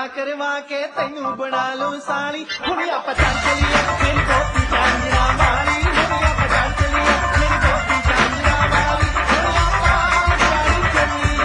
ਵਿਆਹ ਕਰਵਾ ਕੇ ਤੈਨੂੰ ਬਣਾ ਲੂੰ ਸਾਲੀ ਹੁਣ ਆਪਾਂ ਚੱਲ ਚਲੀਏ ਮੇਰੀ ਗੋਪੀ ਚਾਂਦਰਾ ਵਾਲੀ ਹੁਣ ਆਪਾਂ ਚੱਲ ਚਲੀਏ ਮੇਰੀ ਗੋਪੀ ਚਾਂਦਰਾ ਵਾਲੀ ਹੁਣ ਆਪਾਂ ਚੱਲ ਚਲੀਏ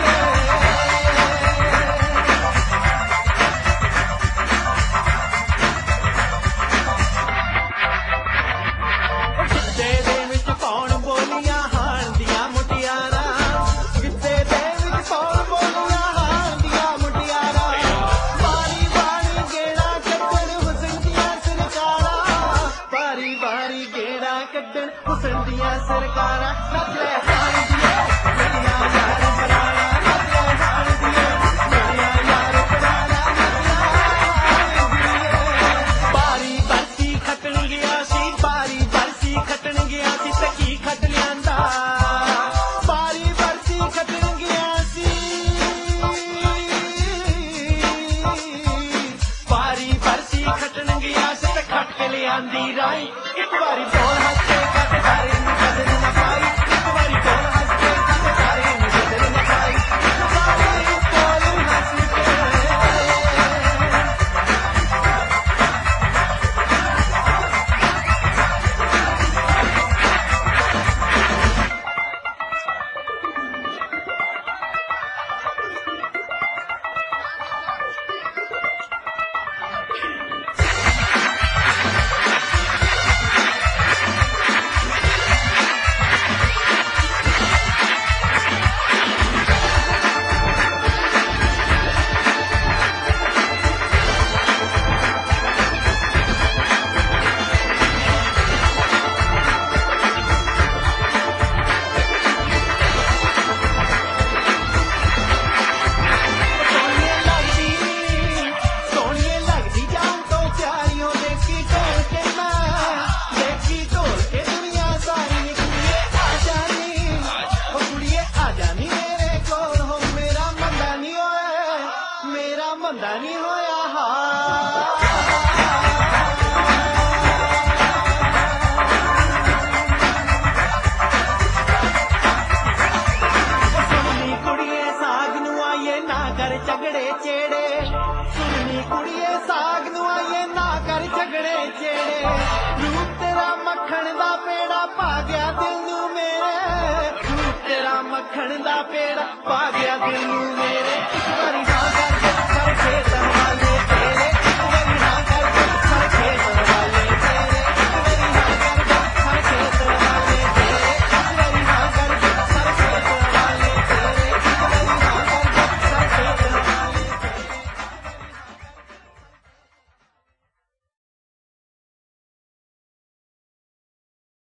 ਗਿੱਧੇ ਦੇ ਵਿੱਚ ਕੌਣ ਬੋਲੀਆਂ ਹਾਣ ਦੀਆਂ ਮੁਟਿਆਰਾਂ ਗਿੱਧੇ ਦੇ ਵਿੱਚ ਕੌਣ ਬੋਲੀਆਂ ਹਾਣ ਦੀਆਂ ਮੁਟਿਆਰਾਂ ਵਾਰੀ ਵਾਰੀ ਗੇੜਾ ਕੱਢਣ ਹੁਸਨ ਦੀਆਂ ਸਰਕਾਰਾਂ ਵਾਰੀ ਵਾਰੀ ਗੇੜਾ ਕੱਢਣ ਹੁਸਨ ਦੀਆਂ ਸਰਕਾਰਾਂ ਨੱਚ ਲੈ ਹਾਣ ਦੀਆਂ ਮੇਰੀਆਂ ਯਾਰ ਬਰਾੜਾ ਨੱਚ ਲੈ ਹਾਣ ਦੀਆਂ ਮੇਰੀਆਂ ਯਾਰ ਬਰਾੜਾ ਬਾਰੀ ਬਰਸੀ ਖੱਟਣ ਗਿਆ ਸੀ ਬਾਰੀ ਬਰਸੀ ਖੱਟਣ ਗਿਆ ਸੀ ਤੇ ਕੀ ਖੱਟ ਲਿਆਂਦਾ ਬਾਰੀ ਬਰਸੀ ਖੱਟਣ ਗਿਆ ਸੀ ਬਾਰੀ ਬਰਸੀ ਖੱਟਣ ਗਿਆ ਸੀ ਤੇ ਖੱਟ ਕੇ ਲਿਆਂਦੀ ਰਾਈ ਇੱਕ ਵਾਰੀ ਬੋਲ ਹੱਸ ਕੇ ਕੱਟ ਸਾਰੇ ਨੂੰ ਬਦਲ ਨਾ ਪਾਈ ਇੱਕ ਵਾਰੀ ਬੋਲ ਹੱਸ ਕੇ ਕੱਟ ਸਾਰੇ ਨੂੰ ਬਦਲ ਨਾ ਪਾਈ ਇੱਕ ਵਾਰੀ ਬੋਲ ਹੱਸ ਕੇ ਸੋਹਣੀਏ ਲੱਗਦੀ ਜਾਨ ਤੋਂ ਪਿਆਰੀਓ ਦੇਖੀ ਢੋਲ ਕੇ ਮੈਂ ਦੇਖੀ ਢੋਲ ਕੇ ਦੁਨੀਆ ਸਾਰੀ ਕੁੜੀਏ ਆ ਜਾਨੀ ਉਹ ਕੁੜੀਏ ਆ ਜਾਨੀ ਮੇਰੇ ਕੋਲ ਹੋ ਮੇਰਾ ਮੰਦਾ ਨਹੀਂ ਹੋਇਆ ਮੇਰਾ ਮੰਦਾ ਨਹੀਂ ਹੋਇਆ ਹਾਂ ਸੁਣਨੀ ਕੁੜੀਏ ਸਾਗ ਨੂੰ ਆਈਏ ਨਾ ਕਰ ਝਗੜੇ ਚੇੜੇ ਸੁਣਨੀ ਕੁੜੀਏ ਸਾਗ ਨੂੰ ਆਈਏ ਨਾ ਕਰ ਝਗੜੇ ਚੇੜੇ ਰੂਪ ਤੇਰਾ ਮੱਖਣ ਦਾ ਪੇੜਾ ਪਾ ਗਿਆ ਦਿਲ ਨੂੰ ਮੇਰੇ ਰੂਪ ਤੇਰਾ ਮੱਖਣ ਦਾ ਪੇੜਾ ਪਾ ਗਿਆ ਦਿਲ ਨੂੰ ਮੇਰੇ ਇੱਕ ਵਾਰੀ ਹਾਂ ਕਰ ਖੇਤ